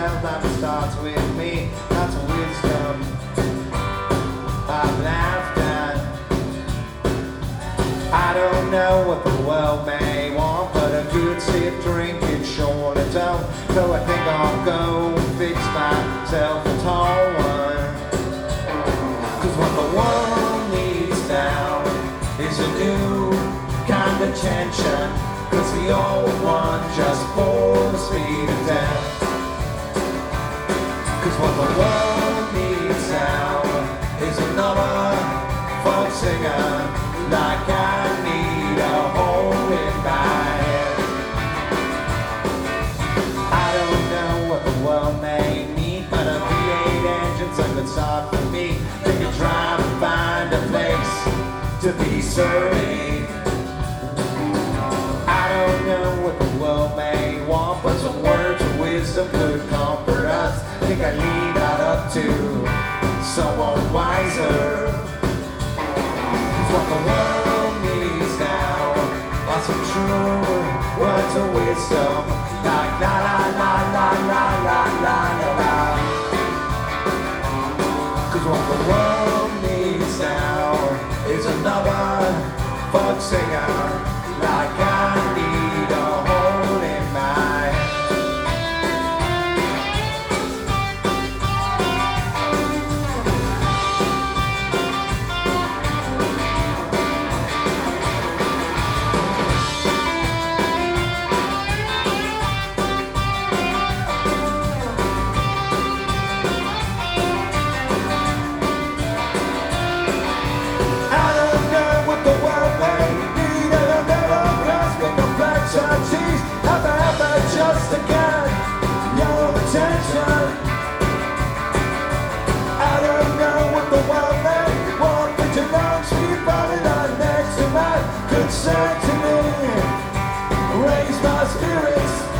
yourself, life starts with me. That's wisdom I've laughed at. I don't know what the world may want, but a good sip drink it surely don't. So I think I'll go and fix myself a tall one. Cause what the world needs now is a new kind of tension. Cause the old one just bores me to death. Cause what the world needs now is another folk singer. Like I need a hole in my head. I don't know what the world may need, but a V8 engine's a good start for me. They can try to find a place to be serving. I don't know what the world may want, but some words of wisdom could comfort us. I think I leave that up to someone wiser. What the world needs now are some true words of wisdom. Like la la la la la la la la la. Cause what the world needs now is another folk singer. Like I need a hole in my head. Just again, your attention. I don't know what the world may want, but you know she's falling on next to my concern to me. Raise my spirits.